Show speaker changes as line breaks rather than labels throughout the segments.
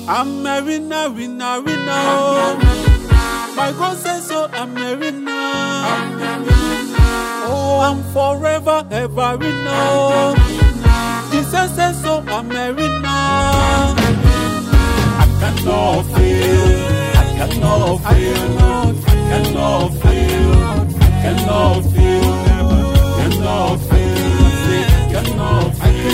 I'm married now, winner. My God says so, I'm married now. Oh, I'm forever, ever now. Jesus says so, I'm married now. I cannot fail, I cannot fail, I cannot fail, I cannot fail, cannot fail, cannot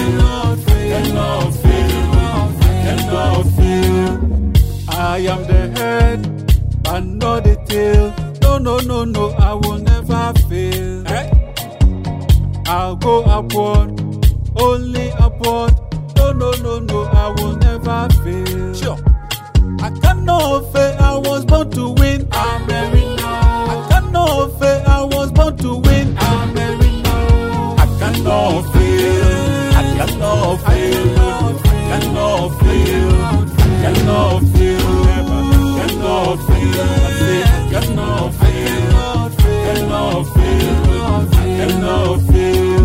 fail. I am the head and not the tail. No, I will never fail. I'll go upward, only upward. No, I will never fail. Sure. I cannot fail, I was born to win. I'm married now. I cannot fail, I was born to win. I'm married now. I cannot fail, I cannot fail, cannot fail, cannot fail, cannot fail, cannot fail, cannot fail, cannot fail.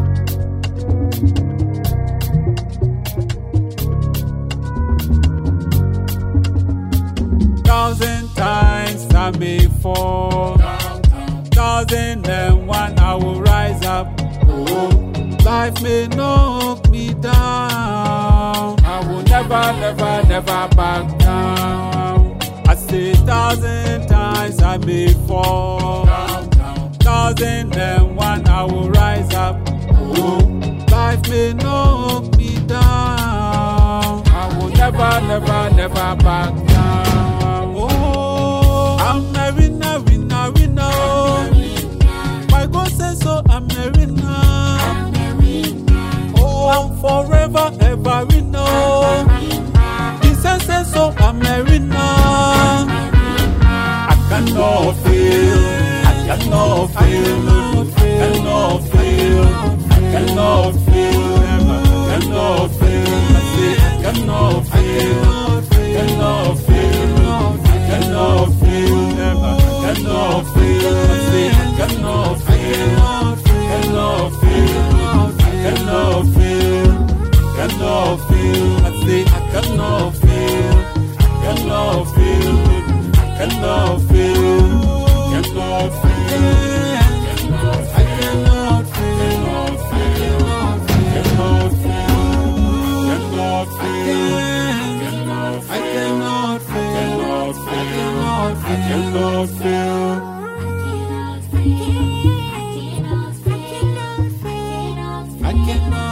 Thousand times I may fall, 1,001 I will rise up. Oh, life may knock me down, I will never back down. I say 1,000 times I may fall, 1,001 I will rise up. Oh, life may knock me down, I will never back down. Oh, I'm married now, winner. My God says so, I'm married now. Oh, I'm forever, ever winner. Jesus says so, I'm married now. I cannot fail, I cannot fail, cannot fail, cannot fail, cannot fail, cannot fail, cannot fail. Cannot fail, cannot fail, cannot fail, cannot fail, cannot fail, cannot fail. I say I cannot fail, cannot fail, cannot fail, cannot fail, I cannot fail, cannot fail, cannot fail, I cannot fail. I cannot fail. I cannot